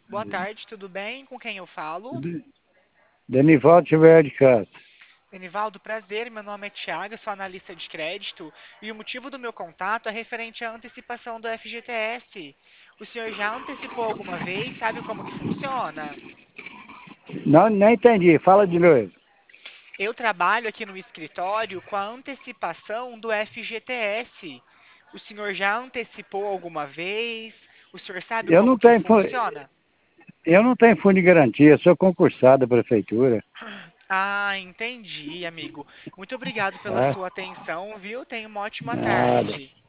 Boa tarde, tudo bem? Com quem eu falo? Denivaldo Xavier de Castro. Enivaldo, prazer, meu nome é Thiago, eu sou analista de crédito e o motivo do meu contato é referente à antecipação do FGTS. O senhor já antecipou alguma vez? Sabe como que funciona? Não, nem entendi. Fala de novo. Eu trabalho aqui no escritório com a antecipação do FGTS. O senhor já antecipou alguma vez? O senhor sabe Eu como não que tenho, funciona? eu não tenho fundo de garantia, sou concursado da prefeitura. Ah, entendi, amigo. Muito obrigado pela Tá? sua atenção, viu? Tenha uma ótima Nada. tarde.